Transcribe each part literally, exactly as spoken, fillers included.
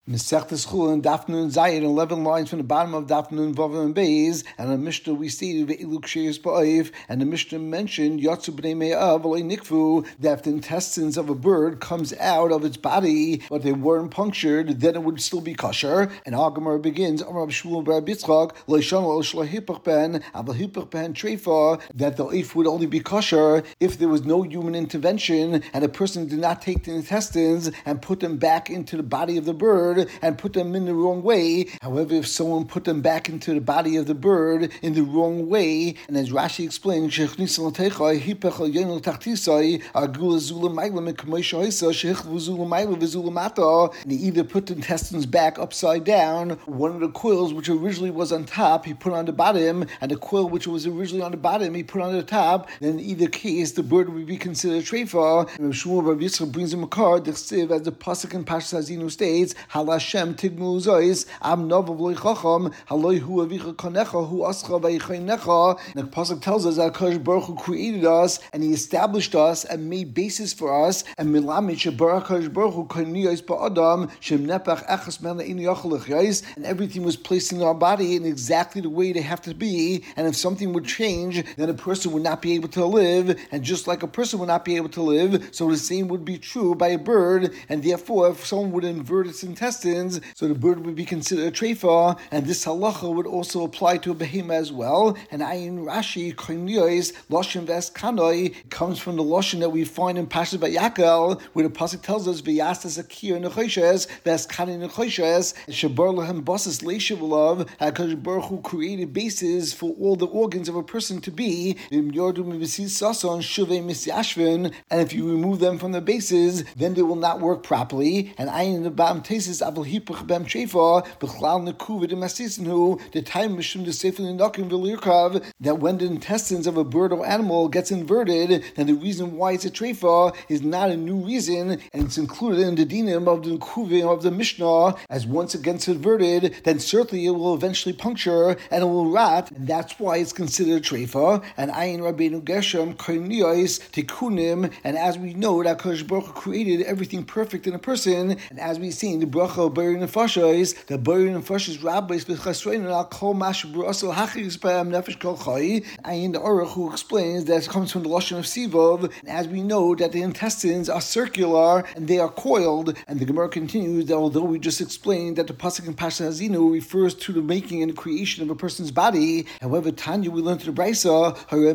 Mesechtes Chulin, Daf Nun Zayin, eleven lines from the bottom of Daf Nun Vav and Beis, and the Mishnah we stated Ve'iluk Sheius Ba'oif, and the Mishnah mentioned Yatsu B'nei Me'av V'lei Nikfu, that if the intestines of a bird comes out of its body, but they weren't punctured, then it would still be kosher. And Agamar begins Amar Shmuel Bar Bitzchak Leishon Lo Shlahipach Ben Aval Hipach Ben Treifa, that the oif would only be kosher if there was no human intervention and a person did not take the intestines and put them back into the body of the bird and put them in the wrong way. However, if someone put them back into the body of the bird in the wrong way, and as Rashi explains, and he either put the intestines back upside down, one of the coils which originally was on top, he put on the bottom, and the coil which was originally on the bottom, he put on the top, then in either case, the bird would be considered treifa. And Shmuel Bar Yitzchak brings him a card, as the pasuk in Parshas Hazinu states, Halashem tigmul zois am novav loy chacham haloi hu avicha kanecha hu ascha vaychaynecha. The pasuk tells us that Hakadosh Baruch Hu created us and He established us and made basis for us. And milamid shebarach Hakadosh Baruch Hu kaniyos ba'adam shem nepach echas men le'inu yachal lechyos, and everything was placed in our body in exactly the way they have to be. And if something would change, then a person would not be able to live. And just like a person would not be able to live, so the same would be true by a bird. And therefore, if someone would invert its intestines, so the bird would be considered a treifa, and this halacha would also apply to a behema as well. And ayin Rashi koiniyos loshen ves kanoi comes from the loshen that we find in Parshas Vayakel, where the pasuk tells us v'yastas akir nechoshes ves kanoi nechoshes shabar lahem basis leishivulav. Hakadosh Baruch Hu created bases for all the organs of a person to be, and if you remove them from the bases, then they will not work properly. And ayin the bam tesis aval hipach bem treifa b'chlal nekuv v'demasisnu, the time mishum the sefer l'nokim v'lirkav, that when the intestines of a bird or animal gets inverted, then the reason why it's a treifa is not a new reason, and it's included in the dinim of the nekuvim of the Mishnah, as once it gets inverted, then certainly it will eventually puncture and it will rot, and that's why it's considered a treifa. And ayin Rabbeinu Gershom koiniyos tikunim, and as we know that Hakadosh Baruch Hu created everything perfect in a person, and as we see in the bracha of Bari Nefashos, the Bari Nefashos rabbis b'chasrein al kol mash b'rasel hachis b'am nefesh kol chay. Ayin the Aruch who explains that it comes from the lashon of Sivov, and as we know that the intestines are circular and they are coiled, and the Gemara continues that although we just explained that the pasuk in Parshas Hazinu refers to the making and the creation of a person's body, however, Tanya we learned to the Brisa,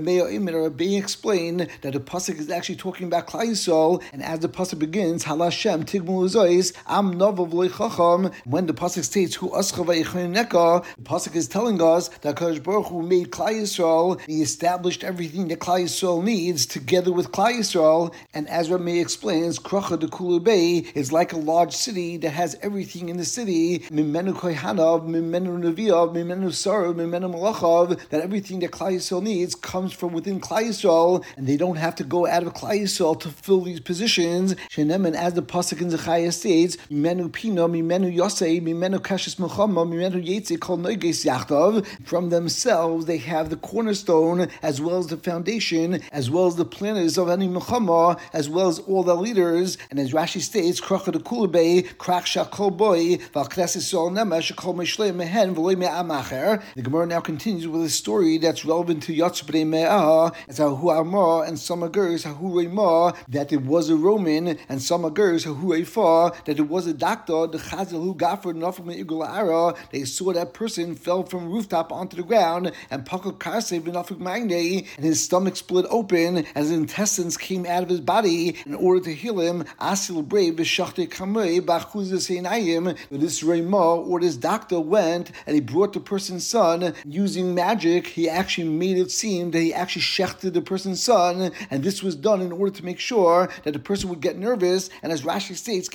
Rabbi explained that the pasuk is actually talking about Klal Yisrael, and as the pasuk begins, Halashem tigmul zois am novav loy chacham, when the pasuk states Hu ascha vaychaynecha, the pasuk is telling us that Hakadosh Baruch Hu made Klal Yisrael, He established everything that Klal Yisrael needs together with Klal Yisrael. And as Rabbi explains, Kracha de Kula Bay is like a large city that has everything in the city, Mimenu kohanav, Mimenu neviav, Mimenu sarav, Mimenu malachav, that everything that Klal Yisrael needs comes from within Klal Yisrael, and they don't have to go out of Klal Yisrael to fill these positions. Shenemen, as the pasuk in Zechariah states, Mimenu pino, Mimenu yosei, Mimenu kashes milchama, Mimenu yetze kol noiges yachtav. From themselves, they have the cornerstone, as well as the foundation, as well as the planners of any milchama, as well as all the leaders. And as Rashi states, Krach de Kulabei, Krach shakol boy, Valknes Yisrael nemesh shakol meshlei mehen v'loy me'amacher. The Gemara now continues with a story that's relevant to Yatsu B'nei Me'ah, as Hahu Amar and some agurs Hahu Reimah, that it was a Roman, and some agurs Hahu Eifa, that it was a doctor, the Chazal who Gaffer Nafam Igul Ara. They saw that person fell from a rooftop onto the ground, and Pakal Karse V'nafik Magne, and his stomach split open as his intestines came out of his body. In order to heal him, Asil Brave V'shachte Kamei B'achuzes Einayim, this Reimah or this doctor went and he brought the person's son using magic. He actually made it seem that he actually shechted the person's son, and this was done in order to make sure that the person would get nervous, and as Rashi states,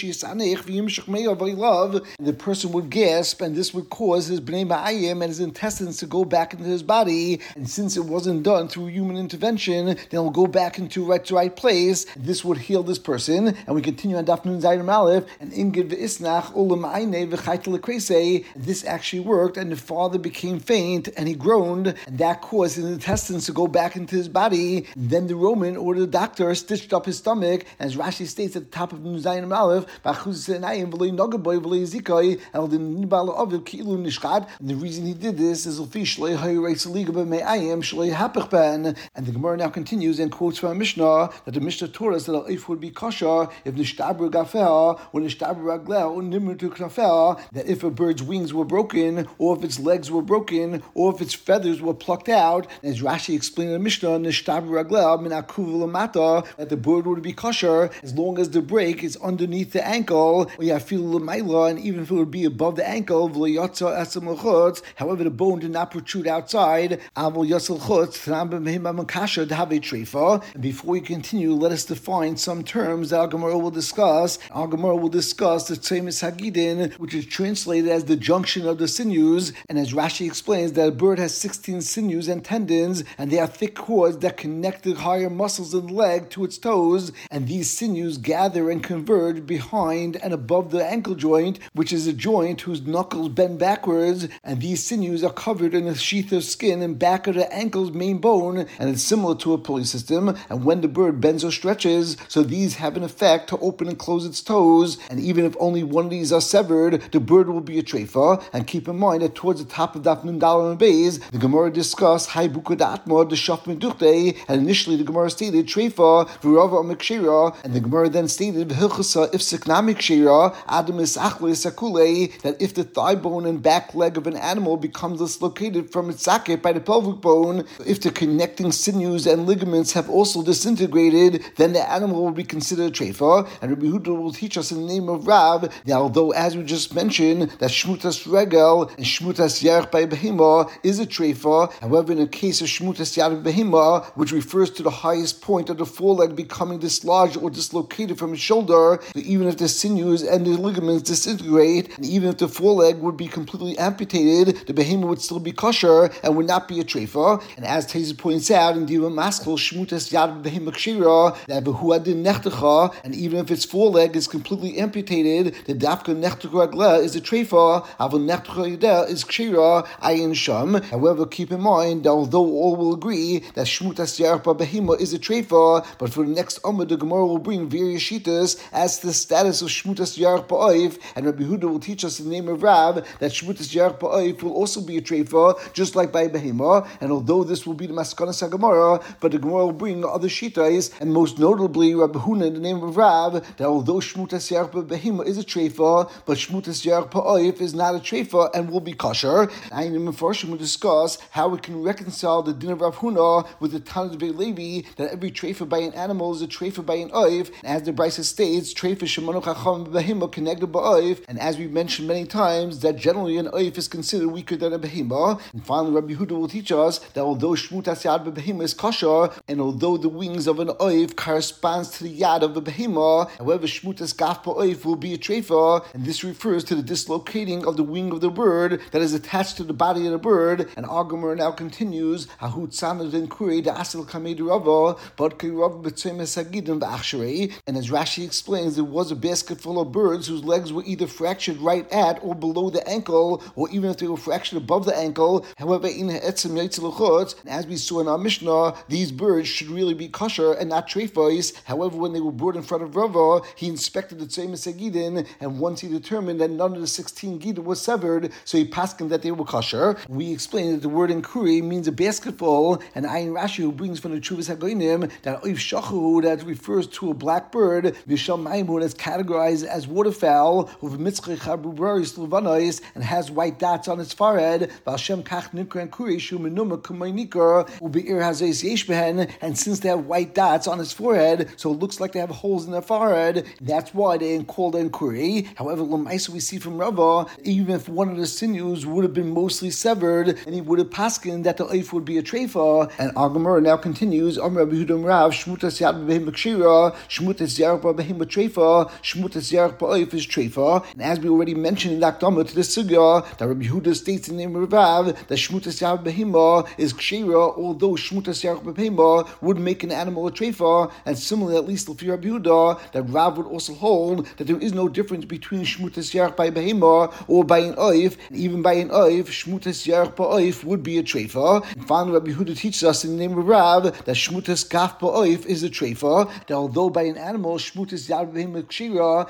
the person would gasp, and this would cause his bnei ma'ayim and his intestines to go back into his body, and since it wasn't done through human intervention, then it'll go back into right to right place, and this would heal this person. And we continue on Daf Nun Zayin Aleph, and ingid v'isnach ulam ayne v'chaytel l'kreisei, this actually worked, and the father became faint, and he groaned, and that caused his intestines to go back into his body. Then the Roman or the doctor stitched up his stomach, as Rashi states at the top of Nun Zayin Aleph, and v'lei nagaboy v'lei zikai el din nibal aviv ki'ilu nishchad. And the reason he did this is l'fi shlei hayreitz liga b'me'ayim shlei hapich ben. And the Gemara now continues and quotes from a Mishnah that the Mishnah taught us that al if would be kosher if nishtabru gafel or nishtabru ragleh or nimrutu knafel, that if a bird's wings were broken or if its legs were broken or if its feathers were plucked out. As Rashi explained in the Mishnah, nishtabru ragleh min akuv l'mata, that the bird would be kosher as long as the break is underneath the ankle, or yafilu l'mayla, and even if it would be above the ankle, v'leyotza esem l'chutz. However, the bone did not protrude outside. Avol yosel chutz t'nam b'mehim makasher to have a treifa. And before we continue, let us define some terms that our Gemara will discuss. Our Gemara will discuss the tzemis hagidin, which is translated as the junction of the sinews. And as Rashi explains, that a bird has sixteen sinews and tendons, and they are thick cords that connect the higher muscles of the leg to its toes. And these sinews gather and converge behind and above the ankle joint, which is a joint whose knuckles bend backwards. And these sinews are covered in a sheath of skin in back of the ankle's main bone, and it's similar to a pulley system. And when the bird bends or stretches, so these have an effect to open and close its toes. And even if only one of these are severed, the bird will be a treifa. And keep in mind that towards the top of Daf Nun Daled and Beis, the Gemara discussed Hai Buka Datma the Shaf Meduchte, and initially the Gemara stated treifa v'rava mikshira, and the Gemara then stated v'hilchasa ifsik namikshira adam is achle sakule, that if the thigh bone and back leg of an animal becomes dislocated from its socket by the pelvic bone, if the connecting sinews and ligaments have also disintegrated, then the animal will be considered a treifa. And Rabbi Huda will teach us in the name of Rav that although, as we just mentioned, that shmutas regel and shmutas yarech by behema is a treifa, however, in the case of shmutas yarech behema, which refers to the highest point of the foreleg becoming dislodged or dislocated from its shoulder, so even if the sinews and the ligaments disintegrate, and even if the foreleg would be completely amputated, the behema would still be kosher and would not be a treifa. And as Teza points out in Diva Maskell, shmutas yad behema kshira, that behuadin nechtecha, and even if its foreleg is completely amputated, the dafka nechtecha ragleh is a treifa, avon nechtecha yadeh is kshira ayin sham. However, keep in mind that although all will agree that shmutas yarech behema is a treifa, but for the next Amud, the Gemara will bring various shitas as to the status of shmutas yarech ba'oif, and Rabbi Huda will teach us in the name of Rav that shmutas yarech ba'oif will also be a treifa, just like by behema. And although this will be the maskanas Gemara, but the Gemara will bring other shitas, and most notably Rabbi Huda in the name of Rav, that although shmutas yarech behema is a treifa, but shmutas yarech ba'oif is not a treifa and will be kosher. I am first will discuss how we can reconcile the din of Rav Huna with the Tanit of Levi that every treifa by an animal is a treifa by an oif, and as the Brisa states, treifa shemanu chacham behema connected ba'oif, and as we mentioned many times, that generally an oif is considered weaker than a behema. And finally, Rabbi Huda will teach us that although shmutas yad behema is kosher, and although the wings of an oif corresponds to the yad of a behema, however, shmutas gaf ba'oif will be a treifa, and this refers to the dislocating of the wing of the bird that is attached to the body of the bird. And our Gemara now continues, Hahut sanad and kuri da asel kamei rava, but kirav b'tzemes hagidim b'achsharei. And as Rashi explains, there was a basket full of birds whose legs were either fractured right at or below the ankle, or even if they were fractured above the ankle. However, in etzem yaitzilachot, and as we saw in our Mishnah, these birds should really be kosher and not treifos. However, when they were brought in front of Rava, he inspected the tzemes hagidin, and once he determined that none of the sixteen gidin was severed, so he paskened that they were kosher. We explained that the word in kuri means a basketful, and Ayin Rashi, who brings from the Chuvas Hagoinim that oif shachu, that refers to a black bird, v'shal maimun, is categorized as waterfowl, with mitzchei chabrubaris luvanois, and has white dots on its forehead. V'ashem kach nikra and kuri shu menuma kumay nikra ubeir hazes yesh behen, and since they have white dots on its forehead, so it looks like they have holes in their forehead. That's why they called them kuri. However, l'maisa we see from Rava, even if one of the sinews would have been mostly severed, and he would have paskin that the oif would be a treifa. And our Gemara now continues, Amr Rabbi Huda Rav, shmutas yad b'behem b'kshira, shmutas yarech b'behem b'treifa, shmutas yarech b'oif is treifa. And as we already mentioned in the Akdama to the sugya, that Rabbi Huda states in the name of Rav that shmutas yarech b'behem is kshira, although shmutas yarech b'behem would make an animal a treifa. And similarly, at least for Rabbi Huda, that Rav would also hold that there is no difference between shmutas yarech by behema or by an oif, and even by an oif, shmutas yarech ba'oif would be a treifa. And finally, Rabbi Huda teaches us in the name of Rav that shmutas gaf ba'oif is a treifa, that although by an animal shmutas yad behema kshira, however,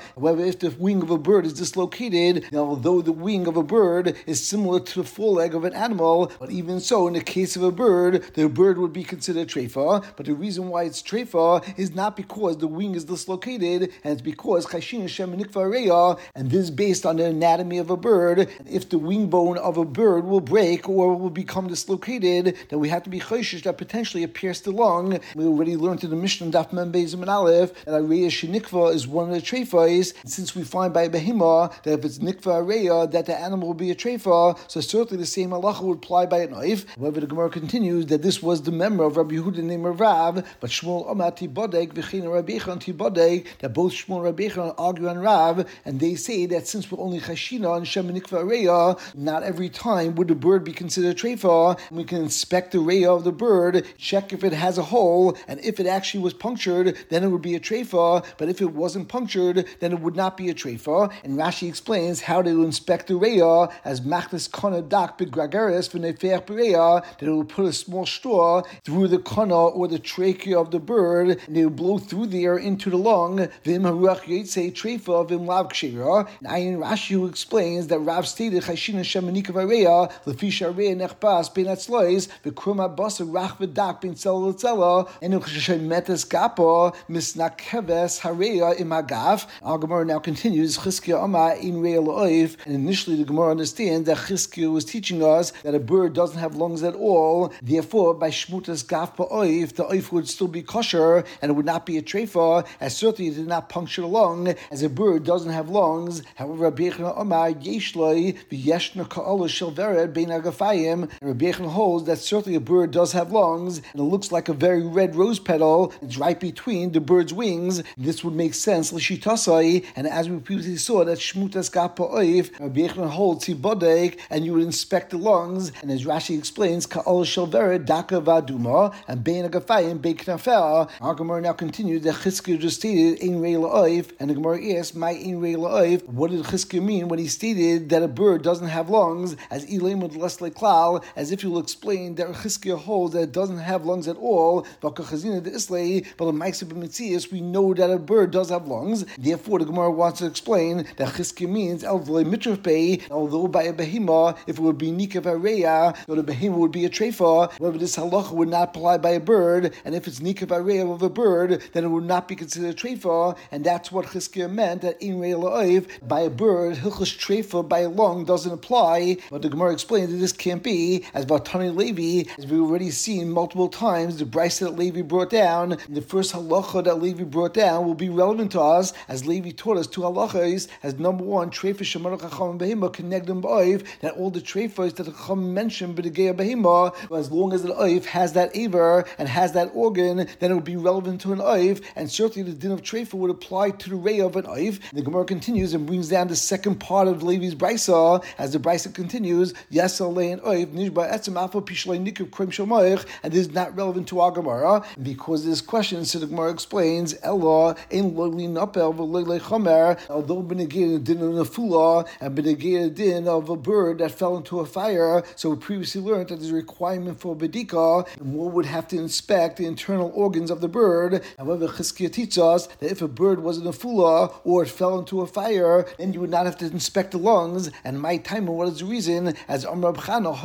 if the wing of a bird is dislocated, now although the wing of a bird is similar to the foreleg of an animal, but even so, in the case of a bird, the bird would be considered treifa. But the reason why it's treifa is not because the wing is dislocated, and it's because chashin Shem nikva reya, and this is based on the anatomy of a bird. If the wing bone of a bird will break or will become dislocated, then we have to be chayshish that potentially it pierced the lung. We already learned in the Mishnah Daf Mem Beis and Aleph that areya shenikva is one of the treifas. Since we find by behima that if it's nikva areya that the animal will be a treifa, so certainly the same halacha would apply by a knife. However, the Gemara continues that this was the member of Rabbi Yehuda named Rav, but Shmuel Amar Tibodek v'chein Rabbi Yechon Tibodek, that both Shmuel and Rabbi Yechon argue on Rav, and they say that since we're only chashina and shem nikva areya, not every time would the bird be considered treifa. We can inspect the reya of the bird, check if it has a hole, and if it actually was punctured, then it would be a treifa. But if it wasn't punctured, then it would not be a treifa. And Rashi explains how to inspect the reya as machnes kana dak begragaris v'nefeach bereya, that it will put a small straw through the kana or the trachea of the bird, and they will blow through the air into the lung. V'im haruach yitzei treifa v'im lav kshira. And Ayin Rashi who explains that Rav stated chashin Hashem nikva areya lefi shareya nechbas ben atzlois v'krum abasa rach v'dak ben tzela l'tzela and uchshem metes gapa misnakeves hareya imagaf. Our Gemara now continues Chizkiya Amar in reya l'oif, and initially the Gemara understands that Chizkiya was teaching us that a bird doesn't have lungs at all. Therefore, by shmutas gaf ba'oif, the oif would still be kosher and it would not be a treifa, as certainly it did not puncture the lung, as a bird doesn't have lungs. However, Rabbi Yechon Amar yeshloi v'yeshna ka'ala shel vered bein agafayim, and Rabbi Yechon holds that certainly a bird does have lungs, and it looks like a very red rose petal. It's right between the bird's wings. This would make sense l'shitasai, and as we previously saw that shmutas gaf ba'oif, Rabbi Yechon holds tibodek, and you would inspect the lungs, and as Rashi explains, ka'al shel vered daka v'aduma, and bein agafayim bein knafel. Our Gemara now continues that Chizkiya just stated ein rei la'oif, and the Gemara asks, my ein rei la'oif, what did Chizkiya mean when he stated that a bird doesn't have lungs, as ilim with lesle klal, as if he will explain that Chizkiya holds that it doesn't have lungs at all, but chazina de islay, but in Ma'aseh b'Metzias we know that a bird does have lungs. Therefore, the Gemara wants to explain that Chizkiya means el v'lei mitrafei, although by a behima, if it would be nikav areya, so the behima would be a treifa. However, this halacha would not apply by a bird, and if it's nikav areya of a bird, then it would not be considered a treifa, and that's what Chizkiya meant, that in rei la'oif, by a bird, hilchos treifa by a lung doesn't apply. But the Gemara explains that this can't be, as Vatani Levi, as we've already seen multiple times, the brisa that Levi brought down, the first halacha that Levi brought down will be relevant to us, as Levi taught us two halachas, as number one, treifa shemar chacham behima connecting ba'oif, that all the treifas that the chacham mentioned b'degei behima, as long as the oif has that aver and has that organ, then it would be relevant to an oif, and certainly the din of treifa would apply to the ray of an oif. The Gemara continues and brings down the second part of Levi's brisa, as the brisa continues, yes alein oif nishba etzem afal pishlei nikuv krim shamoich, and this is not relevant to our Gemara because this question. So the Gemara explains, Ella ein loyli napel v'loyli chomer, although b'negei din of nefula and b'negei din of a bird that fell into a fire. So we previously learned that there's a requirement for bedika, and one would have to inspect the internal organs of the bird. However, Chizkiya teaches us that if a bird was in a fula or it fell into a fire, then you would not have to inspect the lungs. And my time, what is the reason? As Amar B'chana,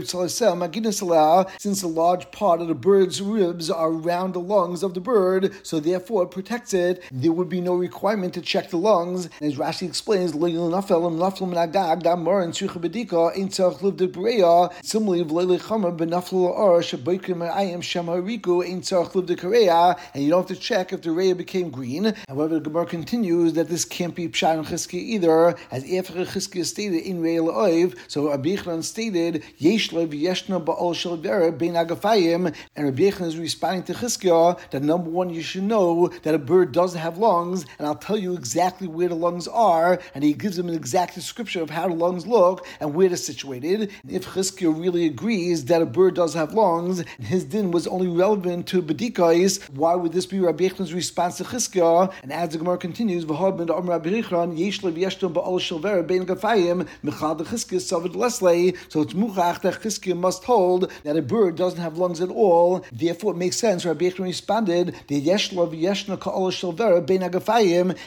since a large part of the bird's ribs are around the lungs of the bird, so therefore it protects it, there would be no requirement to check the lungs. And as Rashi explains, similarly, and you don't have to check if the reya became green. However, the Gemara continues that this can't be pshat and Chizkiya either, as after Chizkiya stated in reya la'oiv, so Rabbi Yechon stated yesh lo v'yeshna ba'ol shel vered bein agafayim, and Rabbi Yechon is responding to Chizkiya that number one, you should know that a bird does have lungs, and I'll tell you exactly where the lungs are, and he gives them an exact description of how the lungs look and where they're situated. And if Chizkiya really agrees that a bird does have lungs, and his din was only relevant to bedikais, why would this be Rabbi Yechon's response to Chizkiya? And as the Gemara continues, v'hod ben Amar Rabbi Yechon yesh lo v'yeshna ba'ol shel vered bein agafayim mechad the Chizkiya savad leslei. So it's muchach that Chizkiya must hold that a bird doesn't have lungs at all. Therefore, it makes sense. Rabbi Yechon responded, the yesh lo v'yeshna ka'ol shel vered bein agafayim. However, we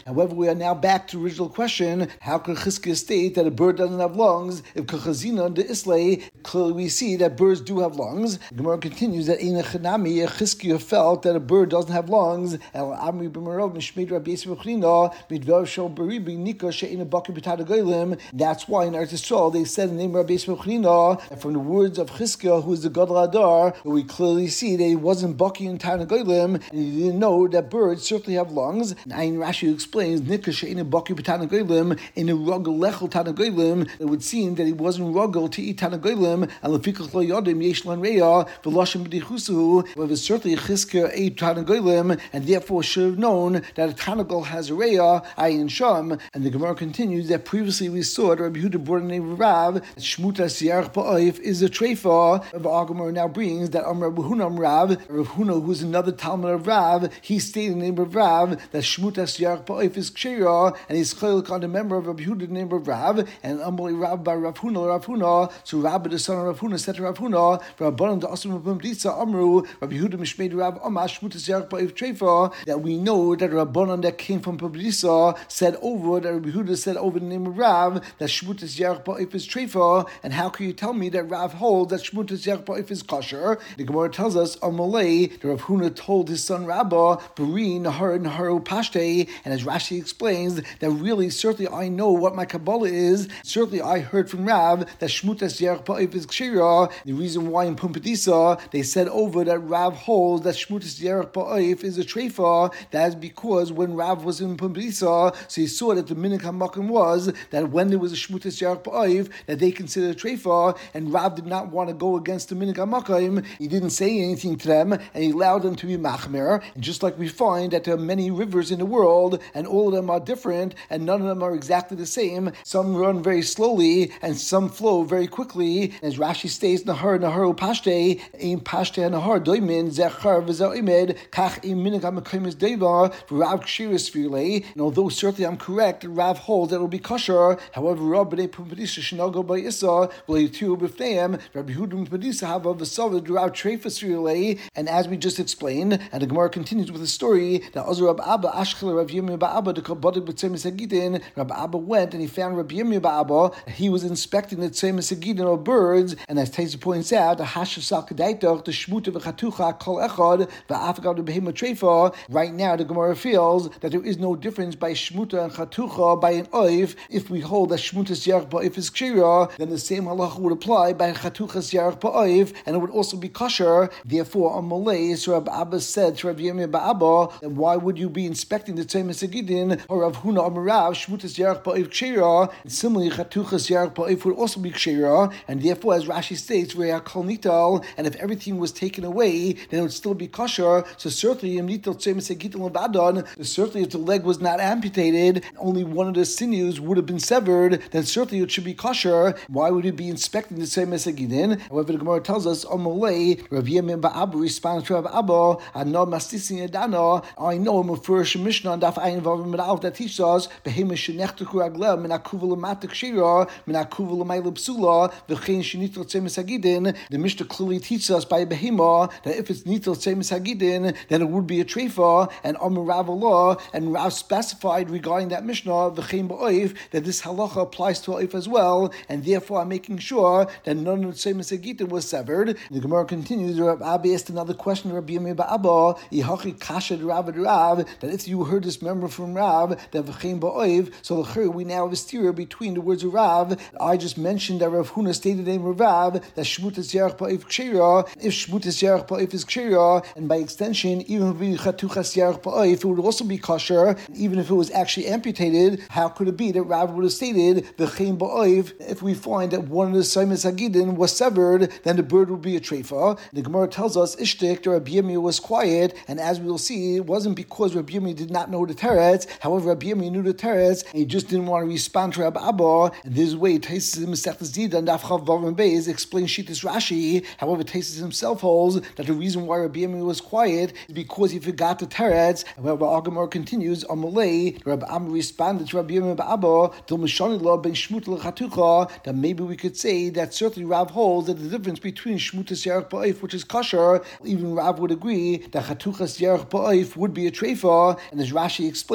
we are now back to the original question: how could Chizkiah state that a bird doesn't have lungs? If Kachazina de Islay, clearly we see that birds do have lungs. The Gemara continues that Eina Chanami, Chizkiah felt that a bird doesn't have lungs. El Amri b'Merov Mishmeid Rabbi Yisrael B'Chnina Midvar Shel Beribi Nika She'ena Baki B'Tad Goyim. That's why in Eretz Yisrael they said in the name of Rabbi Yisrael B'Chnina, and from the words of Chizkiah, who is the Gadol Adar, we clearly see that he wasn't Baki in Tad Goyim, and he didn't know that birds certainly have lungs. And Ayin Rashi explains Nika She'ena Baki B'Tad Goyim in a Rogel Lechel Tad Goyim. It would seem that he wasn't Rogel to eat Tad Goyim, and Lefikach Lo Yodim Yesh Lan Reya V'Lashim B'Dichusu. However, certainly Chizkiah ate Tad Goyim, and therefore should have known that a Tanagol has a Reya, Ayin Sham. And the Gemara continues that previously we saw that Rabbi Yehuda brought a name of Rav, that Shmutas Yarech Ba'oif is a treifa. The Gemara now brings that Amr Rabbi Huna Rav, Rav Huna, who is another Talmud of Rav, he stated the name of Rav that Shmutas Yarech Ba'oif is Kshira, and he's chaylik on the member of Rabbi Yehuda, the name of Rav, and Amalei Rav by Rav Huna, Rav Huna. So Rabbi the son of Rav Huna said to Rav Huna, Rabbanan the Asim of Bamditza Amru, Rabbi Yehuda Mishmeid Rav Amash Shmutas Yarech Ba'oif treifa, that we know that Rabbanan that came from Bamditza said over, that Rabbi Yehuda said over the name of Rav, that Shmutas Yarech Ba'oif is treifa, and how can you tell me that Rav holds that Shmutas Yarech Ba'oif is kosher? The Gemara tells us, Amalei, that Rav Huna told his son Rabba, Bari Nahar Naharu Pashte, and as Rashi explains, that really, certainly I know what my Kabbalah is, certainly I heard from Rav that Shmutas Yarech Ba'oif is kshira. The reason why in Pumbedisa they said over that Rav holds that Shmutas Yarech Ba'oif is a treifa, that is because when Rav was in Pumbedisa, so he saw that the Minik HaMakom was that when there was a Shmutas Yarech Ba'oif, that they considered a treifa, and Rav did not want to go against the Minik HaMakom. He didn't say anything to them, and he allowed them to be machmer. And just like we find that there are many rivers in the world, and all of them are different, and none of them are exactly the same. Some run very slowly, and some flow very quickly. As Rashi states, Nahar Naharu Pashte, Ein Pashte Nahar Doimin Zechar V'Zoimed Kach Im Minik HaMakom is Deva Rav Kshiris Firlei. And although certainly I'm correct, Rav holds that it will be kosher. However, Rav B'nei Pumbedisa Shinago by Issa V'Leitu B'Fneim Rabbi Yehuda Pumbedisa Hava V'Savad Rav Treifas Firlei. And as we just explained, and the Gemara continues with the story that Azur Rab Abba Ashkel Rav Yirmiyah Ba'Abba the Kabbalah B'Tzemes Hagidin. Rab Abba went and he found Rabbi Yirmiyah Ba'Abba. He was inspecting the Tzemes Hagidin of birds, and as Taisa points out, the Hashav Sal Kedaitach the Shmuta V'Chatucha Kol Echad V'Afagav the Behema Treifa. Right now, the Gemara feels that there is no difference by Shmuta and Chatucha by an oif. If we hold that Shmutas Yarech Ba'oif is kshira, then the same halacha would apply by Chatuchas Yarech Ba'oif, and it would also be kosher. Therefore, on Malay, so Rab Abba said to Rav Yirmiyah Ba'Abba, then why would you be inspecting the Tzemes Hagidin? Or Rav Huna Amarav Shmutas Yarech Ba'oif kshira, and similarly Chatuchas Yarech Ba'oif would also be kshira, and therefore, as Rashi states, Re'ah Kol Nital, and if everything was taken away, then it would still be kosher. So certainly, Im Nital Tzemes Hagidin Levadan, certainly if the leg was not amputated, only one of the sinews would have been severed, then certainly it should be kosher. Why would you be inspecting the Tzemes Hagidin? However, the Gemara tells us, Amalei, Rav Yirmiyah Ba'Abba responds to Rav Abba, Ano Mastisin Yadana, I know him for a Mishnah and Daf Ayin Vav Medalf that teaches us, Behema Shenechtachu Ragleh, Min HaKuva L'Matak Shira, Min HaKuva L'Mayla Psula, V'chein Shenitl Tzemes Hagidin. The Mishnah clearly teaches us by Behema that if it's Nitl Tzemes Hagidin, then it would be a treifa, and Amar Rav Allah, and Rav specified regarding that Mishnah, V'chein Ba'oif, that this halacha applies to Oif as well, and therefore I'm making sure that none of the Tzemes Hagidin was severed. The Gemara continues, Rav Abba asked another question to Rabbi Yirmiyah Ba'Abba, Yihachi Kasha Rav Rav, that if you heard this member from Rav, that V'chein Ba'oif, so we now have a steer between the words of Rav. I just mentioned that Rav Huna stated the name of Rav, that Shmutas Yarech Ba'oif kshira. If Shmutas Yarech Ba'oif is kshira, and by extension, even if it Chatuchas Yarech Ba'oif, it would also be kosher. Even if it was actually amputated, how could it be that Rav would have stated V'chein Ba'oif? If we find that one of the Tzemes Hagidin was severed, then the bird would be a treifa. The Gemara tells us Ishtik, that Rabbi Yirmiyah was quiet, and as we will see, it wasn't because Rabbi Yirmiyah did not know the teretz. However, Rabbi Yirmiyah knew the teretz, and he just didn't want to respond to Rabbi Abba. And this way, Taisus Masechtas Dida and Daf Chav Vav and Beis explains Shittas Rashi. However, Taisus himself holds that the reason why Rabbi Yirmiyah was quiet is because he forgot the teretz. However, our Gemara continues on Malay. Rabbi Abba responded to Rabbi Yirmiyah Abba Til Mishanila ben Shmuta L'Chatucha, that maybe we could say that certainly Rav holds that the difference between Shmutas Yarech Ba'oif, which is kosher, even Rav would agree that Chatuchas Yarech Ba'oif would be a treifa. And as Rashi explains, that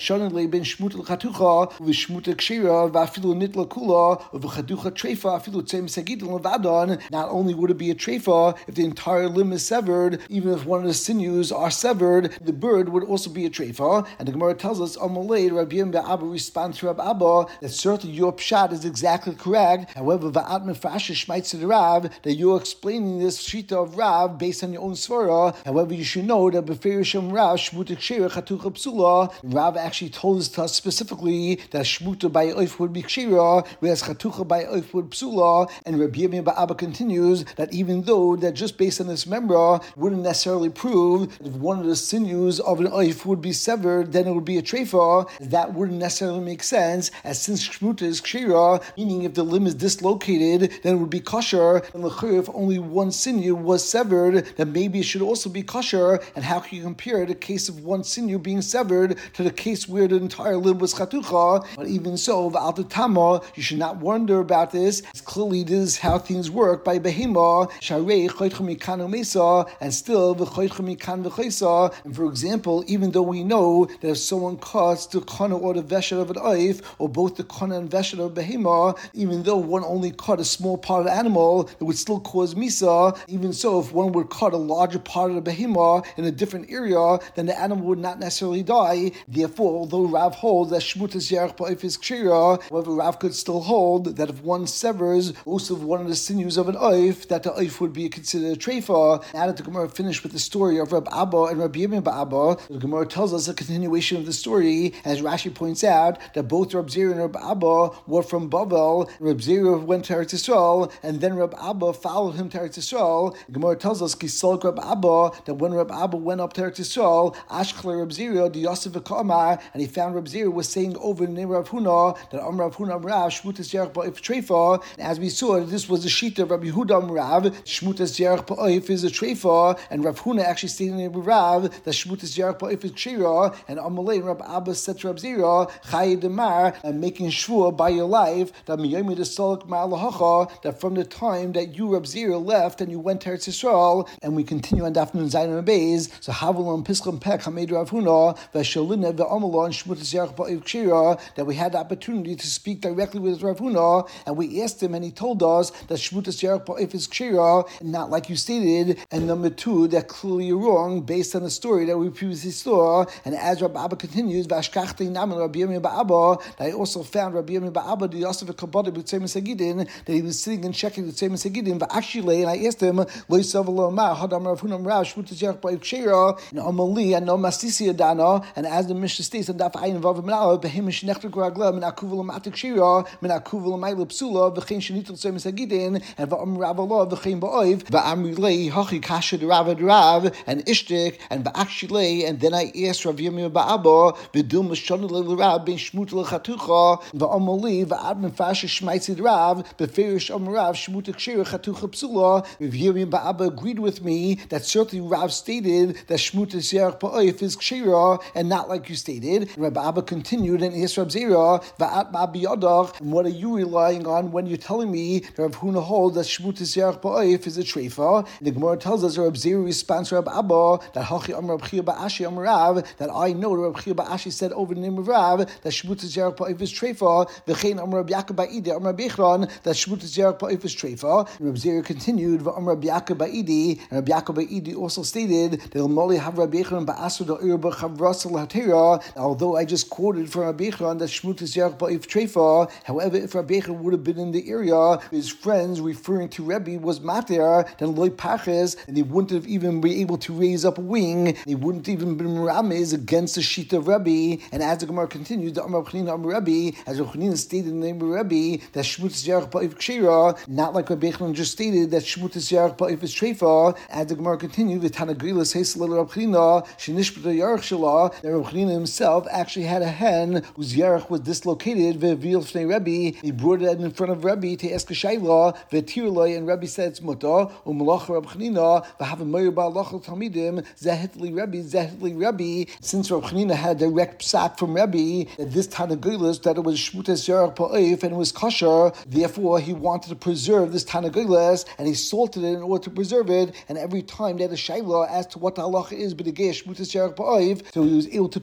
shonele ben shmuta l'chatucha v'shmuta kshira v'afilu nitla kula v'chaducha treifa afilu tzem segidin levadon. Not only would it be a treifa if the entire limb is severed, even if one of the sinews are severed, the bird would also be a treifa. And the Gemara tells us, Amalei Rabbi Yirmiyah Abba responds to Rabbi Abba that certainly your pshat is exactly correct. However, va'at mefasha shmaitz the Rav, that you're explaining this shita of Rav based on your own svara. However, you should know that b'ferishim Rav shmuta kshira chatucha psula. Rav actually told us to us specifically that shmuta by oif would be kshira, whereas chatucha by oif would psula. And Rabbi Yirmiyah Abba continues that even though that just based on this memra wouldn't necessarily prove if one of the sinews of an oif would be severed, then it would be a treifa. That wouldn't necessarily make sense, as since shmuta is kshira, meaning if the limb is dislocated, then it would be kosher. And if only one sinew was severed, then maybe it should also be kosher. And how can you compare the case of one sinew being severed to the case where the entire limb was chatucha? But even so, v'al tama, you should not wonder about this. It's clearly this is how things work by behema. Sharei choytchem mikan umesa, and still v'choytchem mikan v'choysa. And for example, even though we know that if someone cuts the kana or the veshet of an oif, or both the kana and veshet of behema, even though one only cut a small part of the animal, it would still cause misa. Even so, if one would cut a larger part of the behema in a different area, then the animal would not necessarily die. Therefore, although Rav holds that shmutas yerach ba'oif is kshira, however, Rav could still hold that if one severs most of one of the sinews of an oif, that the oif would be considered a treifa. Now that the Gemara finished with the story of Rab Abba and Rabbi Yirmiyah Abba, the Gemara tells us a continuation of the story, as Rashi points out that both Rab Zera and Rab Abba were from Bavel. Rab Zera went to Eretz Yisrael, and then Rab Abba followed him to Eretz Yisrael. The Gemara tells us Kisalk Rab Abba, that when Rab Abba went up to Eretz Yisrael, Ashkele Rab Zera, the Yosef V'Kamar, and he found Rab Zera was saying over the name of Rav Huna that Am Rav Huna Rav Shmutas Yerach Ba'oif Treifa. And as we saw, this was the sheet of Rabbi Yehuda Rav Shmutas Yerach Ba'oif is a treifa, and Rav Huna actually stated in Rav that Shmutas Yerach Ba'oif is kshira, and Amalei and Rab Abba said to Rab Zera, Chayi Demar, and making shvur by your life that Miyomi the Salak Ma'alahacha, that from the time that you Rab Zera left and you went to Eretz Yisrael. And we continue on Daf Nun Zayin and Beis. So Havalon Pischem Pek Hamed Rav Huna Veshalina ve'Amalon Shmutas Yerach Ba'oif kshira, that we had the opportunity to speak directly with Rav Huna, and we asked him, and he told us that Shmutas Yerach Ba'oif is kshira, not like you stated. And number two, that clearly you're wrong based on the story that we previously saw. And as Rabbi Abba continues, Vashkachti Naman Rabbi Yirmiyah Abba, that I also found Rabbi Yirmiyah Abba the Yosef Kabbalah B'Tzei Mesagidin, that he was sitting and checking the B'Tzei Mesagidin. Va'ashile, and I asked him, Lo Yisrael V'Lo Hadam Rav Huna Rav Shmutas Yerach Ba'oif kshira, and Amali and no Masisi Adana. And as the Mishnah states on Daf Ayin Vav Menala, Behemish Nechter Gragla Min Akuvel Matik Kshira Min Akuvel Ma'ila Psula V'Chein Shenitel B'Tzei Mesagidin, and Va'am Rav Allah V'Chein Ba'oif Va'amrilei Hachi Kasha Rav Rav and Ishtik and Va'achshilei. And then I asked Rav Yirmiyah Abba V'Dil Mishon L'Rav Ben Shmut L'Chatucha Va'amali Va'ad Mefasha Shmaitzid Rav Beferish Am Rav Shmut Kshira Chatucha Psula. Rav Yirmiyah Abba agreed with me that certainly Rav stated that Shmutas Yerach Ba'oif is Kshira and not like you stated. And Rabbi Abba continued and asked Rav Zera, Va'at Ma'biyadach, and what are you relying on when you're telling me that Rav Huna holds that Shmutas Yerach Ba'oif is a treifa? The Gemara tells us Rav Zera responds to Rabbi Abba that Hachi Am Rav Chia Ba'ashi Am Rav, that I know that Rav Chia Ba'ashi said over the name of Rav that Shmutas Yerach Ba'oif is treifa. V'chein Am Rav Yaakov Ba'idi Am Rav Bechron, that Shmutas Yerach Ba'oif is treifa. And Rav Zera continued V'Am Rav Yaakov Ba'idi, and Rav Yaakov Ba'idi also stated that L'moli Hav Rav Bechron Ba'asu Da'ir B'Chavras L'Hatera. Although I just quoted from Rav Bechron that Shmutas Yerach Ba'oif treifa, however, if Rav Bechron would have been in the area, his friends referring to Rebbe was mater, then loy paches, and he wouldn't have even been able to raise up a wing, and he wouldn't even been ramez against the sheet of Rebbe. And as the Gemara continues, the Amar Chanina Amar Rebbe, as Rav Chanina stated in the name of Rebbe, that Shmutas Yerach Ba'oif kshira, not like Rav Bechron just stated that Shmutas Yerach Ba'oif is treifa. As the Gemara continued, the Tanagrilas Heisel Rav Chanina Shenishbata Yarach Shala, that Rav Chanina himself actually had a hen whose yarach was dislocated. Ve'vil Fnei Rebbe, he brought it in front of Rebbe to ask a shayla. Ve'tirloi, and Rebbe said it's muta. U'malach Rav Chanina v'hav meir ba'alach talmidim zehitli Rebbe zehitli Rebbe. Since Rav Chanina had a direct psak from Rebbe that this Tanagrilas that it was Shmutas Yerach Ba'oif and it was kosher, therefore he wanted to preserve this Tanagrilas and he salted it in order to preserve it. And every time they had a shayla as to what the halacha is, but the Shmutas Yerach Ba'oif, so he was able to paskin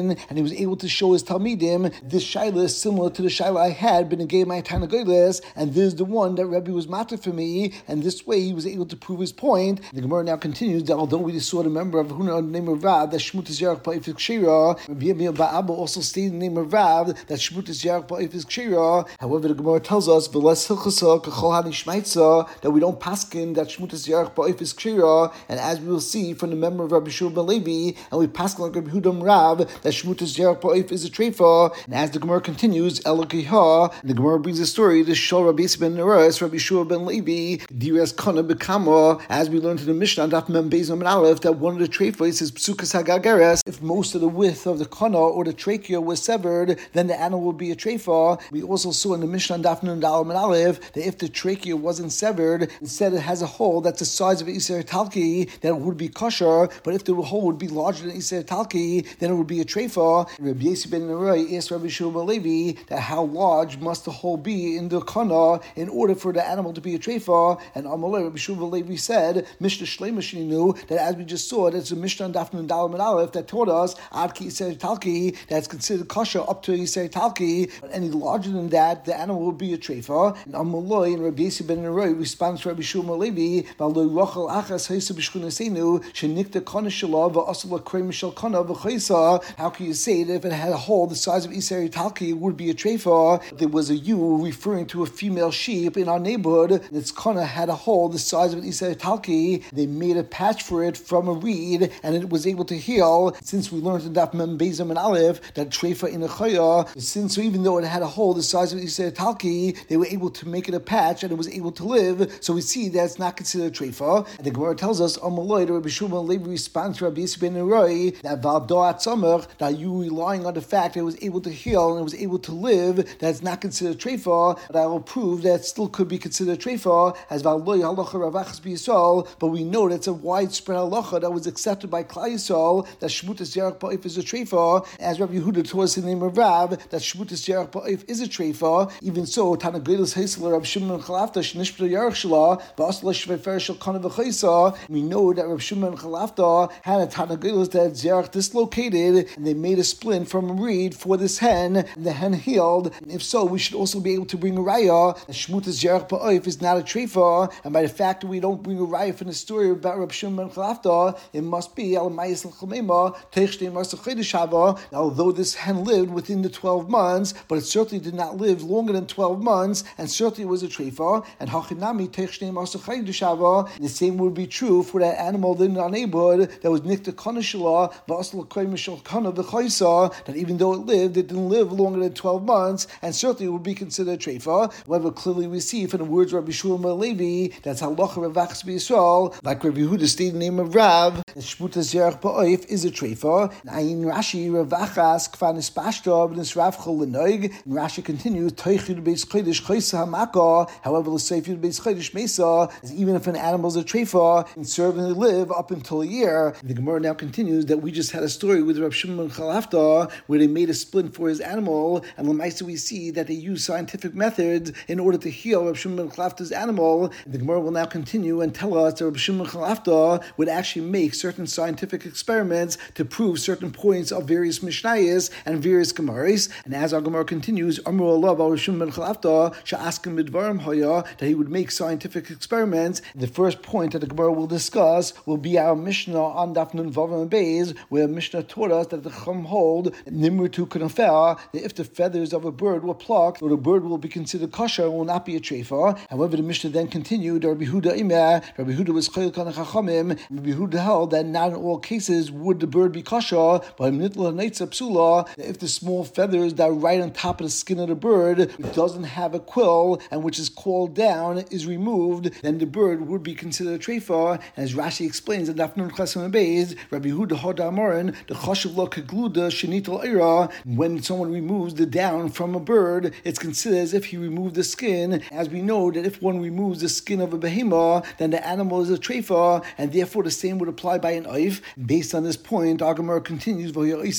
skin, and he was able to show his Talmidim, this Shaila is similar to the Shaila I had, been a gay my Tanagoyles, and this is the one that Rebbe was matter for me, and this way he was able to prove his point. The Gemara now continues that although we saw the member of Huna named of Rav, that Shmutas Yerach Ba'ifik Shira, Rabbi Yirmiyah Ba'abba also stated the name of Rav, that Shmutas Yerach Ba'ifik Shira. However, the Gemara tells us, V'les Hilchasa K'chol Hani Shmaitza, that we don't paskin that Shmutas Yerach Ba'ifik Shira, and as we will see from the member of Rabbi Shua Ben Levi, and we paskin like Rabbi Hudam Rav, that Shmutas Yerach Ba'if is a treifa, and as the Gemara continues, Elokiha, the Gemara brings a story to show Rabbi Yisrael ben Neres, Rabbi Shua Ben Levi, Diras Kana Bekama, as we learned in the Mishnah, Daf Mem Beis Mem Aleph, that one of the treifas is Psukas Hagageres. If most of the width of the Kana or the trachea was severed, then the animal would be a treifa. We also saw in the Mishnah, Daf Nun Dal Mem Aleph, that if the trachea wasn't severed, instead it has a hole that's the size of an Iser Talki, then it would be kosher. But if the hole would be larger than Iser Talki, then it would be a treifa. Rabbi Yisrael ben Neres asked Rabbi Shua Ben Levi that how large must the hole be in the Kana in order for the animal to be a treifa, and Amalei Rabbi Shua Ben Levi said, Mishnah Shleima knew that as we just saw, that's a Mishnah and Daf Nun Dalet and Aleph that taught us Ad Ki Yisrael Talki, that's considered kosher up to Yisrael Talki, but any larger than that, the animal will be a treifa. And Amalei and Rabbi Yisrael ben Nerai responds to Rabbi Shua Ben Levi, V'aloi Rachel Achas Heisa B'Shchunaseinu Shenikta Kana Shala V'Asala Krem Shel Kana V'Chaysa. How can you say that if it had a hole the size of Yisrael Talki, it would be a treifa? There was a ewe referring to a female sheep in our neighborhood, and its Kana had a hole the size of an Yisrael Talki. They made a patch for it from a reed, and it was able to heal. Since we learned in Daf Mem Beis Mem Aleph that treifa in a chaya, since so even though it had a hole the size of Yisrael Talki, they were able to make it a patch, and it was able to live. So we see that it's not considered treifa. And the Gemara tells us, Amaloi, Rabbi Shua Ben Levi responds to Rabbi Yisrael ben Nerai that Valdoat Samach, that you relying on the fact that it was able to heal and it was able to live, that's not considered treifa. But I will prove that it still could be considered treifa as Valdoy Halacha Ravachas B'Yisrael. But we know that it's a widespread halacha that was accepted by Klal Yisrael that Shmutas Yerach Ba'if is a treifa, as Rabbi Yehuda taught us in the name of Rav that Shmutas Yerach Ba'if is a treifa. Even so, Tana Geilas Heisler Rav Shimon Chalafta Shnishpta Yerach Shala Ba'asla Shveifer Shel Kana V'Chaysa. We know that Rav Shimon Chalafta had a Tana Geilas that Yerach dislocated, and they made a splint from a reed for this hen, and the hen healed. And if so, we should also be able to bring a raya that Shmutas Yerach Ba'if is not a treifa, and by the fact that we don't bring a raya from the story about Rav Shimon ben Chalafta, it must be although this hen lived within the twelve months, but it certainly did not live longer than twelve months, and certainly was a treifa. And the same would be true for that animal in our neighborhood that was nikta kanashila that even though it lived, it didn't live longer than twelve months, and certainly would be considered a treifa. However, clearly we see from the words of Rabbi Shua Ben Levi that's halacha Ravachas B'Yisrael, like Rabbi Yehuda stated in the name of Rav, that Shmutas Yerach Ba'if is a treifa. Ayin Rashi Ravachas Kvan Espashta B'nis Rav Chol L'Noig. And Rashi continues, Teichid Beis Chodesh Chaysa Hamaka. However, L'Seifid Beis Chodesh Mesa, is even if an animal is a treifa, and serve and live up until a year. And the Gemara now continues that we just had a story with Rav Shimon ben Chalafta where they made a splint for his animal, and L'Maisa we see that they use scientific methods in order to heal Rav Shimon ben Chalafta's animal. And the Gemara will now continue and tell us that Rav Shimon ben Chalafta would actually make certain scientific experiments to prove certain points of various Mishnayos and various Gemaris. And as our Gemara continues, Amru Allah Rav Shimon ben Chalafta sha'askim midvarim haya, that he would make scientific experiments. The first point that the Gemara will discuss will be our Mishnah on Daf Nun Vav and Beis, where Mishnah taught us that the Chum hold Nimru tu Kanafea, that if the feathers of a bird were plucked, or the bird will be considered kosher and will not be a treifa. However, the Mishnah then continued, Rabbi Huda Imer, Rabbi Huda was Chayil Kana Chachamim, Rabbi Huda held that not in all cases would the bird be kosher, but in Nitla Neitza Psula, if the small feathers that are right on top of the skin of the bird, which doesn't have a quill and which is called down, is removed, then the bird would be considered a treifa. And as Rashi explains in Daf Nun Chesam and Beis, Rabbi Huda Hoda Amorin, the Choshev Lo Kegluda Shenital Ira, when someone removes the down from a bird, it's considered as if he removed the skin. As we know that if one removes the skin of a behemoth, then the animal is a treifa, and therefore the same would apply by an oif. Based on this point, our Gemara continues, and Reb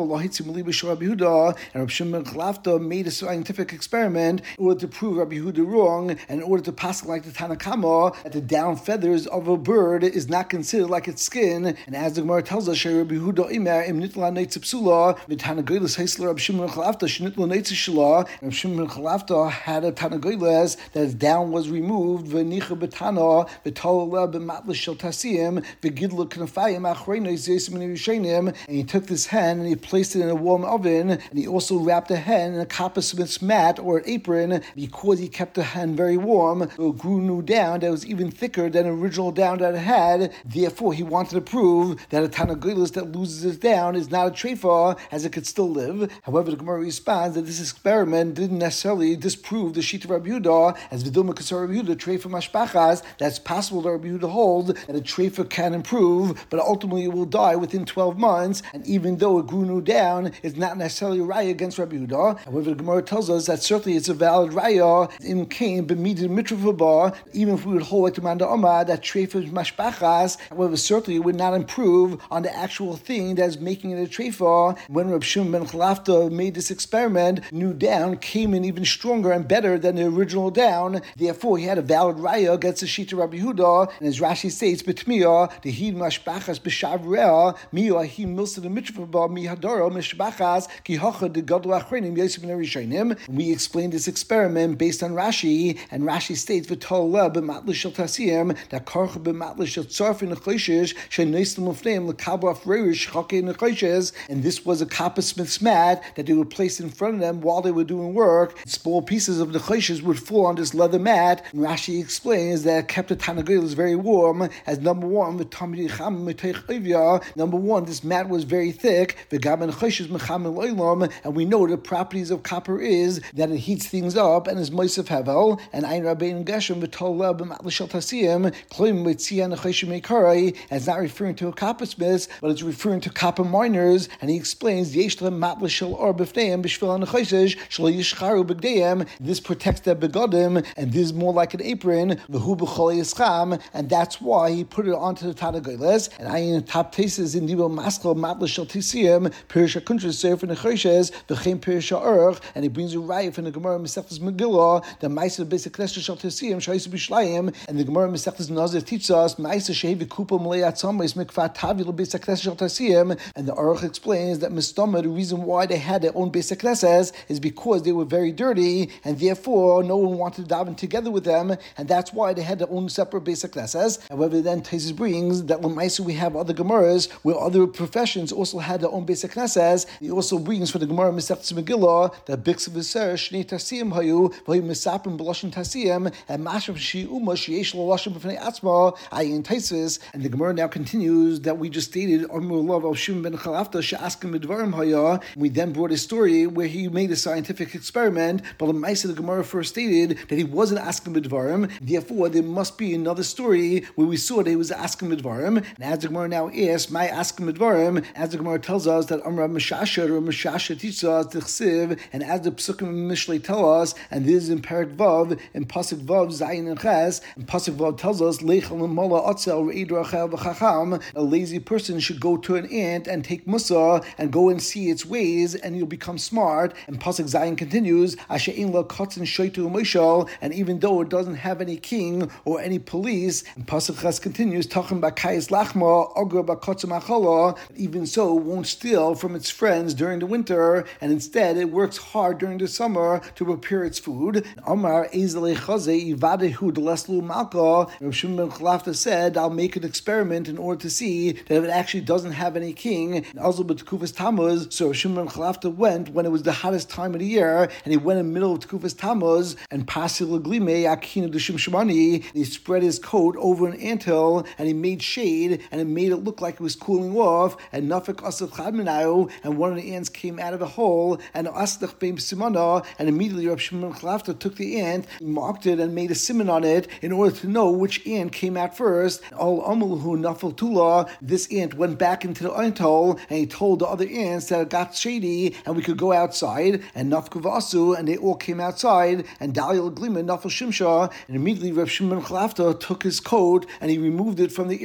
Shimon ben Chalafta made a scientific experiment in order to prove Rabbi Yehuda wrong, and in order to pass like the Tanakama, that the down feathers of a bird is not considered like its skin. And as the Gemara tells us, Rabbi Yehuda Imer im nitla neitz psula, mit Tanagoyles heisler Reb Shimon ben Chalafta shnitla neitz shela. Reb Shimon ben Chalafta had a Tanagoyles that his down was removed, v'nicha betana, v'tala b'matla shel tasiyim, v'gidla knafayim achreinos yesim and he took this hen and he placed it in a warm oven, and he also wrapped the hen in a coppersmith's mat or an apron. Because he kept the hen very warm, it grew new down that was even thicker than the original down that it had. Therefore, he wanted to prove that a Tanagoyles that loses its down is not a treifa, as it could still live. However, the Gemara responds that this experiment didn't necessarily disprove the sheet of Rabbi Yehuda, as Viduma Kasar Rabbi Yehuda treifa mashpachas. That's possible that Rabbi Yehuda holds that a treifa can improve, but ultimately it will die within twelve months, and even though it grew new down, it's not necessarily a raya against Rabbi Yehuda. However, the Gemara tells us that certainly it's a valid raya in Cain b'midin mitruvaba, even if we would hold like the Manda Omar that treifa mashpachas. However, certainly it would not improve on the actual thing that's making it a treifa. When Reb Shimon ben Chalafta made this experiment, new down came in even stronger and better than the original down. Therefore, he had a valid raya against the sheet of Rabbi Yehuda. And as Rashi states, "Betmiya the hid mashpachas b'shavrea miyu ahim milsa the mitzvah mi hadara mishbachas ki hacha de gadol achreinim yosef ben rishonim." We explained this experiment based on Rashi, and Rashi states v'tol b'matla shel tasiyim that karcha b'matla shel tzarfin nechoshes she'noislim ufneim lekabel afreirish chakei nechoshes, and this was a coppersmith's mat that they would place in front of them while they were doing work. Small pieces of nechoshes would fall on this leather mat. And Rashi explains that it kept the Tanagoyles very warm, as number one, number one, this mat was very thick, and we know the properties of copper is that it heats things up and is moist of hevel, and Ein Rabbein Geshem v'tol b'matla shel tasiyim kloim v'tzia nechoshes meikarai, as not referring to a coppersmith, but it's referring to copper miners. And he explains yesh lem matla shel or b'fneim b'shvil nechoshes shelo yishcharu b'gdeim. This protects their begodim, and this is more like an apron, v'hu b'chol yischam, and that's why he put it onto the Tanagoyles. And I in top places in Dibo Maskal Matla Shel Tisiyim Pirsha Kuntra Sefer Nechoshes v'chein Pirsha Urch, and he brings a raya from the Gemara Masechtas Megillah the Ma'aser Basic Knesset Shel Tisiyim Shaisu B'Shlayim, and the Gemara Masechtas Nazir teaches us Ma'aser Shehi V'Kupa Malei Atzamayis Mikvat Tavil Basic Knesset Shel Tisiyim, and the Urch explains that Mistama, the reason why they had their own Basic Knesses is because they were very dirty, and therefore no one wanted to daven together with them, and that's why they had their own separate Basic Knesses. However, then Taisus brings that L'maisa we have other Gemaras where other professions also had their own Basic Knesses. He also brings for the Gemara Masechtas Megillah that Bix V'Ser Shnei Tasiyim Hayu V'Hayu Misapim B'Lashon Tasiyim and Masham Shi'uma Sheyesh L'Lashon B'Fnei Atzma Ayin Taisus. And the Gemara now continues that we just stated Amru Love of Shimon ben Chalafta She'askim B'Dvarim Haya. We then brought a story where he made a scientific experiment, but L'maisa the Gemara first stated that he wasn't asking B'Dvarim. Therefore, there must be another story where we saw that he was asking B'Dvarim. And as the Gemara now asks, my asking B'Dvarim, as the Gemara tells us that Amra Meshasher or Meshasher teaches us the Chsiv, and as the Psukim and Mishlei tell us, and this is in Perek Vav, in Pasuk Vav, Zayin and Ches, and Pasuk Vav tells us, Lech Mola Otzel Re'id Rachel V'Chacham, a lazy person should go to an ant and take Musa and go and see its ways, and you'll become smart. And Pasuk Zayin continues, Asher Ein La Kotzin Shoitu Moshel, and even though it doesn't have any king or any police, and Pasuk Ches continues, Tachem Bakayis Lachma, Ogra Bakotzim Achala, even so, it won't steal from its friends during the winter, and instead it works hard during the summer to prepare its food. Omar Ezele Chaze Ivadehu Deleslu Malka, Rav Shimon ben Chalafta said, I'll make an experiment in order to see that if it actually doesn't have any king. Also, but Tekufas Tammuz, so Rav Shimon ben Chalafta went when it was the hottest time of the year, and he went in the middle of Tekufas Tammuz, and Pasil Glime Akina Dushim Shemani, he spread his coat over an anthill, and he made shade, and it made it look like it was cooling off, and Nafik Asad Chadminayu, and one of the ants came out of the hole, and Asdach Beim Simana, and immediately Rav Shimon ben Chalafta took the ant, marked it, and made a simon on it in order to know which ant came out first. Al Amulhu Nafal Tula, this ant went back into the ant hole, and he told the other ants that it got shady, and we could go outside, and Nafkavasu, and they all came outside, and Daliel Glima, Nafal Shimsha, and immediately Rav Shimon ben Chalafta took his coat, and he removed it from the area,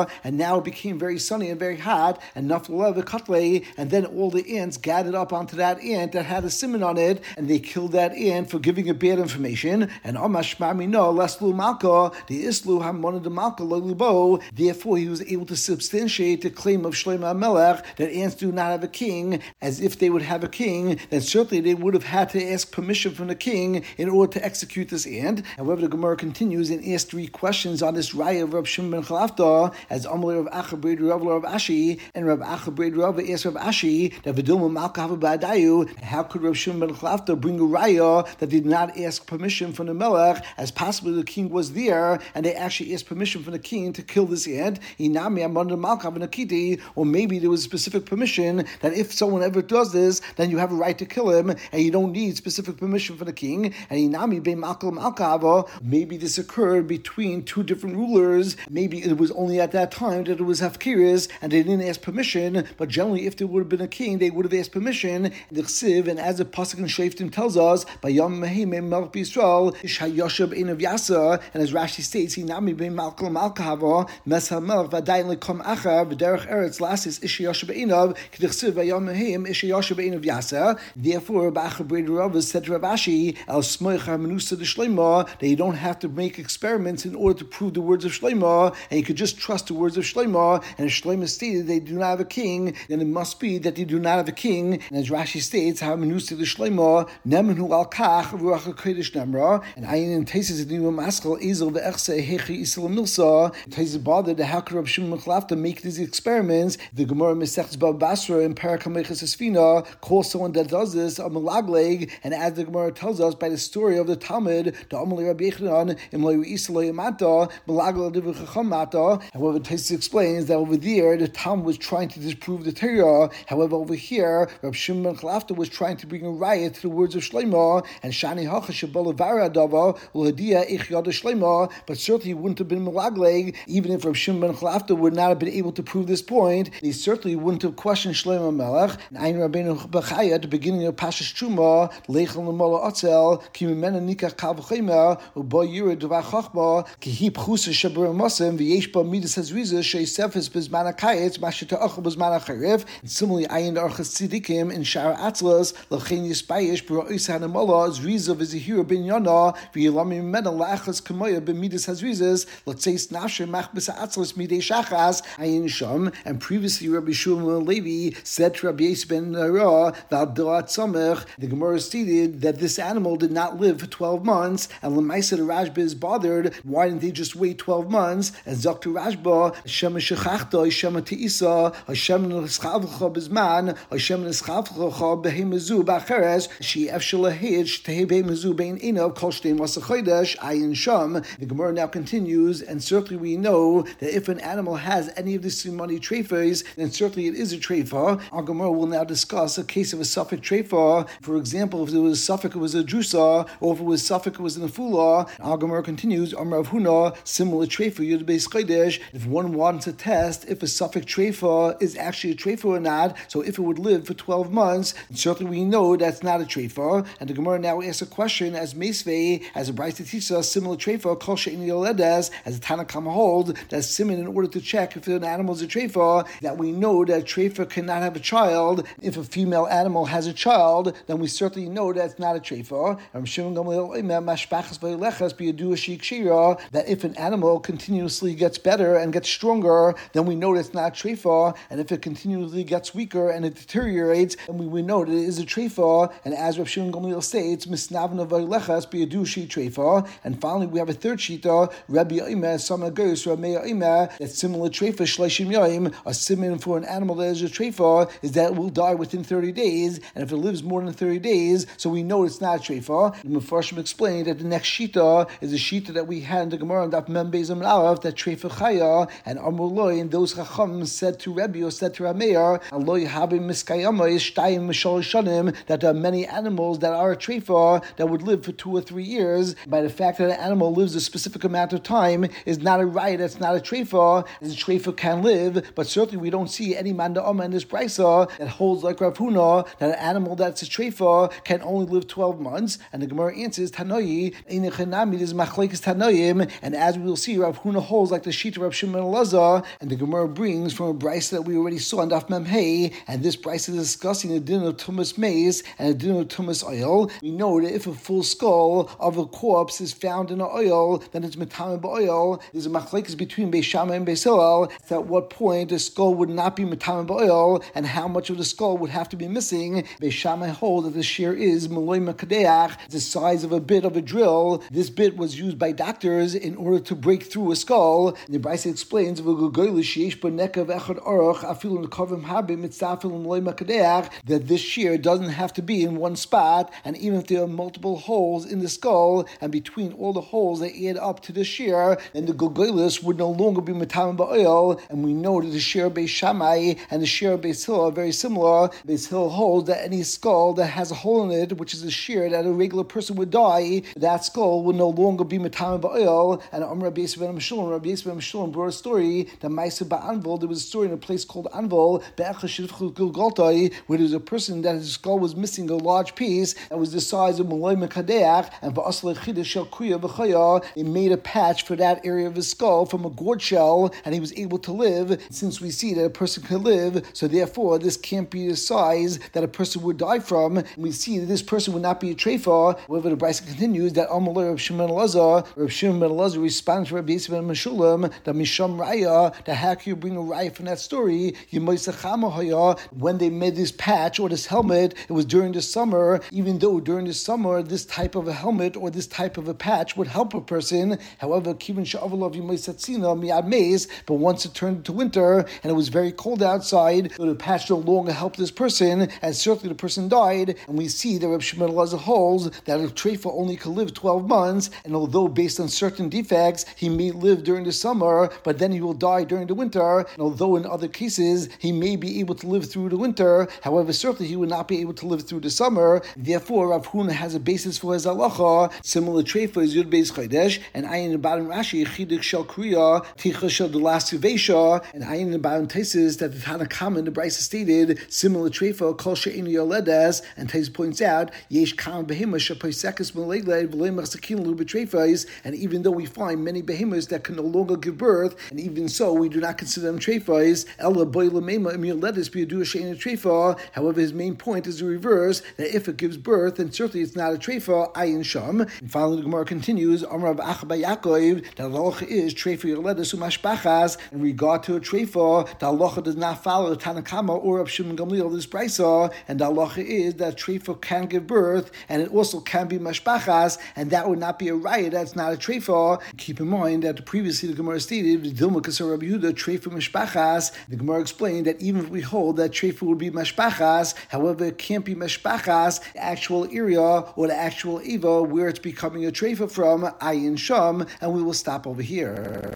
and now it became very sunny and very hot, and Nafla Katle, and then all the ants gathered up onto that ant that had a simon on it, and they killed that ant for giving it bad information. And Amashmamino Laslu Malka, the Islu Hamon de Malka Lalubo, therefore he was able to substantiate the claim of Shlomo HaMelech that ants do not have a king, as if they would have a king, then certainly they would have had to ask permission from the king in order to execute this ant. However, the Gemara continues and asks three questions on this raya of Rav Shimon ben Chalafta, as Amalei Rav Acha Bred Rav Rav Ashi, and Rav Acha Bred Rav asked Rav Ashi that Vidilma Malka Hava Ba'adayu, how could Rav Shimon ben Chalafta bring a raya that did not ask permission from the Melech, as possibly the king was there, and they actually asked permission from the king to kill this ant? Inami Amanda Malka Hava Nakiti, or maybe there was specific permission that if someone ever does this, then you have a right to kill him, and you don't need specific permission from the king. And Inami Be Malka Malka Hava, maybe this occurred between two different rulers. Maybe it was only at that time that it was Hafkiris, and they didn't ask permission, but generally if there would have been a king, they would have asked permission. The Chsiv, and as the Pasuk in Shoftim tells us, by Yom Mehim Melch B'Yisrael, Shayoshav Ein of Yasa, and as Rashi states, Hinami Be Malka Malka Hava, Mesa Melch V'adayin Lekom Acha, V'derech Eretz Lasis Ishayoshav Einav, K'dichsiv V'Yom Mehim Ishayoshav Ein of Yasa. Therefore, Ba'acha Bred Rav said to Rav Ashi, Al Smoich HaMenusa de Shlomo, that you don't have to make experiments in order to prove the words of Shlomo, and you could just trust the words of Shlomo. And if Shlomo stated they do not have a king, then it must be that they do not have a king. And as Rashi states, HaMenusa de Shlomo, Nemenu al Kach Ruach HaKodesh Nemra, and Ayin and Taisis Adinu Maskal Ezel Ve'echse Hechi Isel Milsa. Taisis bothered that how could Rav Shimon ben Chalafta make these experiments? The Gemara Mesechus Bava Basra in Parakamechas Esfina calls someone that does this a malagleg, and as the Gemara tells us by the story of the Talmud, the Amalei Rabbi Yechanan Imlei Isalei Mata Malagleg Divrei Chacham Mata. However, Taisis explains that over there the Talmud was trying to disprove the Torah. However, over here Rav Shimon ben Chalafta was trying to bring a riot to the words of Shlomo, and Shani Hacha Shabala Vara Dava Ulhadia Ich Yada Shlomo. But certainly he wouldn't have been malagleg even if Rav Shimon ben Chalafta would not have been able to prove this point. He certainly wouldn't have questioned Shlomo Melech. And Ayin Rabbeinu Bechaya at the beginning of Pashas Truma, Leichel Nemola Otzel, Ki Mimena Nikach Kal V'Chema, Ubo Yira Dvar Chachma, Ki Hi Pchusa Shaber Mosim, V'yesh Ba Midas Hazriza, Shei Sefes Bizman HaKayetz, Mashita Achel Bizman HaCharif. And similarly, Ayin Archas Tzedikim in Shara Atzlas, Lechein Yispayish, B'Ro Isa Hanemola, Zriza V'Zihira Ben Yona, V'Yilami Mimena La'achas Kamoya Ben Midas Hazrizas, L'Tzeis Nafshe Machbis Atzlas Midei Shachas, Ayin Sham. And previously, Rabbi Shmuel Levi said to Rabbi Yis ben Nara, V'Abdoat Samech, the Gemara stated that this animal did not live for twelve months, and Lemaisa the Rashba is bothered, why didn't they just wait twelve months? And Zaktu Rashba, Hashem Shechachta, Hashem Teisa, Hashem Neschavcha Bizman, Hashem Neschavcha Behemazu Bacheres, She Efshalahid, Tehebemazu Bein Inav, Kolshtein Wasachodesh, Ayin Sham. The Gemara now continues, and certainly we know that if an animal has any of the Simoni treifas, then certainly it is a treifa. Our Gemara will now discuss a case of a suffix treifa. For example, if there was a suffix, it was a drusa, or if it was suffix, it was an afula. Our Gemara continues, Amar Rav Huna, similar treifa, Yud Beis Chodesh. If one wants to test if a suffix treifa is actually a treifa or not, so if it would live for twelve months, certainly we know that's not a treifa. And the Gemara now asks a question, as Meisvei, as a Brisa teaches us, similar treifa, Kol She'ini Yoledes, as a Tanakh hold, that's simon in order to check if an animal is a treifa, that we know that treifa cannot have a child. If a female animal has a child, then we certainly know that's not a treifa. That if an animal continuously gets better and gets stronger, then we know that's not a treifa. And if it continuously gets weaker and it deteriorates, then we, we know that it is a treifa. And as Rav Shimon Gamliel states, misnavna v'ilechas b'yadu shi treifa. And finally, we have a third shita, Rabbi Yoimeh, Sama Gos, Rabbi Yoimeh, that's similar treifa shleishim yoim. A simon for an animal that is a treifa is that it will die within thirty days, and if it lives more than thirty days, so we know it's not a treifa. The Mefarshim explained that the next shita is a shita that we had in the Gemara on Daf Mem Beis Amud Aleph, that treifa chaya, and Amuloi, and those chacham said to Rabbi or said to Rameir, Aloi habim miskayama is shtayim mishal shanim, that there are many animals that are a treifa that would live for two or three years. By the fact that an animal lives a specific amount of time is not a right, that's not a treifa. As a treifa can live, but certainly we don't see any manda amma in this brisa that holds like Rav Huna that an animal that's a treifa can only live twelve months. And the Gemara answers Tanoi, is machlekes Tanoim, and as we will see, Rav Huna holds like the sheet of Rav Shimon Shimon Elazar, and the Gemara brings from a brisa that we already saw in Daf Mem Hey, and this brisa is discussing the din of tumas maize and the din of tumas oil. We know that if a full skull of a corpse is found in an oil, then it's metameh b'oil. There's a machlekes between Beis Shammai and Beis Hillel. At what point the skull would not be metameh b'oil, and how much of the skull would have to be missing. Beis Shammai hold that the shear is maloi makadeach, the size of a bit of a drill. This bit was used by doctors in order to break through a skull. And the brisa explains that this shear doesn't have to be in one spot, and even if there are multiple holes in the skull, and between all the holes they add up to the shear, then the gulgolis would no longer be metameh ba'oil. And we know that the shear of Beis Shammai and the shear of Beis Hillel are very similar. Beis Hillel holds that any skull that has a hole in it, which is a shear that a regular person would die, that skull would no longer be metameh ba'oil. And Amr Rabbi Yisrael ben Meshullam, Rabbi Yisrael ben Meshullam brought a story that Ma'aseh ba'Anvil, there was a story in a place called Anvil, where there was a person that his skull was missing a large piece that was the size of Malay Mekadeach, and they made a patch for that area of his skull from a gourd shell, and he was able to live. Since we see that a person can live, so therefore this can't be the size that a person would die from. And we see that this person would not be a treifa. However, the brisa continues that Amalei Rav Shimon Elazar, Rav Shimon ben Elazar responds to Rabbi Yisrael ben Meshullam that Misham Raya, that how can you bring a raya from that story? When they made this patch or this helmet, it was during the summer. Even though during the summer this type of a helmet or this type of a patch would help a person. However, Kivin Sha'avalov Yimaisatzina Miad Maze, but once it turned into winter and it was very cold outside, so the patch no longer helped this person, and certainly the person died. And we see that Reb Shimon Elazar holds that a treifa only could live twelve months, and although based on certain defects he may live during the summer, but then he will die during the winter. And although in other cases he may be able to live through the winter, however, certainly he would not be able to live through the summer. Therefore, Rav Huna has a basis for his halacha. Similar treifa is Yud Beis Chodesh, and Ayin Abadim Rashi Chidik Shel Kriya Ticha Shel Delasivesha, and Ayin Abadim Taisis that the Tanakama in the Brisa stated similar treifa Kol She'enu Yoledes, and Tais points out Yesh Kam Behema Shapaisekes Melegled V'Lemach Sakin Lu Betreifas, and even though we find many behemoths that can no longer give birth, and even so we do not consider them treifas. Ella Boila Mema Emir Ledis Biadu She'enu Treifa. However, his main point is the reverse, that if it gives birth, then certainly it's not a treifa, ayin sham. And finally, the Gemara continues, Amar Rav Acha bar Yaakov, that the halacha is treifa yoledes umashpachas. In regard to a treifa, the halacha does not follow the Tanakama or Rav Shimon Gamliel of this brisa, and the halacha is that treifa can give birth, and it also can be mashpachas, and that would not be a raya, that's not a treifa. Keep in mind that previously the Gemara stated, Dilma Kasar Rabbi Yehuda, treifa mashpachas. The Gemara explained that even if we hold that treifa would be mashpachas, however, it can't be mashpachas, the actual area or the actual eva where it's becoming a treifa from, ayin sham, and we will stop over here.